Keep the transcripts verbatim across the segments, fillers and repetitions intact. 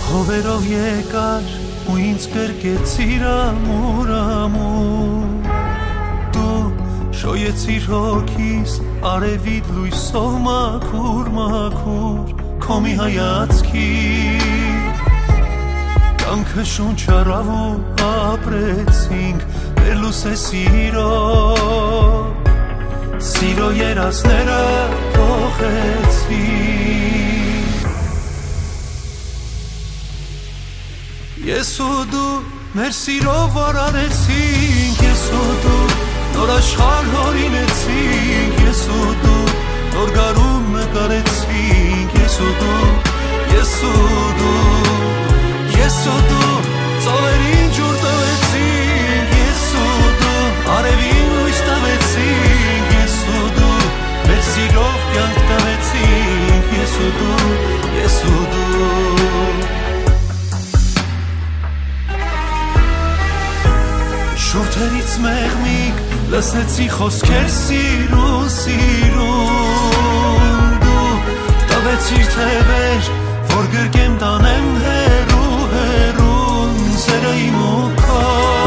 Հովերով եկար ու ինձ կրկեցիր ամուր ամուր Դու շոյեցիր հոգիս արևիդ լույսով մաքուր մաքուր Քո մի հայացքի Կյանքը շունչառավ ու ապրեցինք Վերլուս է սիրով Սիրո երասները փոխեցինք Ես ու դու մեր սիրով արարեցինք Ես ու դու նոր աշխարհ հորինեցինք Ես ու դու նոր գարուն նկարեցինք Ես ու դու, ես ու դու, ես ու դու ծովերին ջուր տվեցինք Ես ու դու արևին լույս տվեցինք Ես ու դու մեր սիրով կյանք տվեցինք Ես ու դու, ես ու դու Շուրթերից մեղմիկ լսեցի խոսքեր սիրուն, սիրուն Դու տվեցիր թևեր, որ գրկեմ տանեմ հեռու, հեռուն Սերը իմ ու քո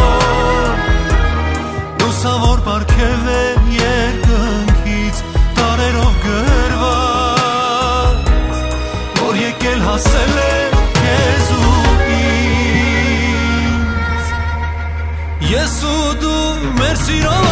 Լուսավոր պարգև է երկնքից Տարերով գրված Որ եկել հասել է քեզ ու ինձ Ես ու դու մեր սիրով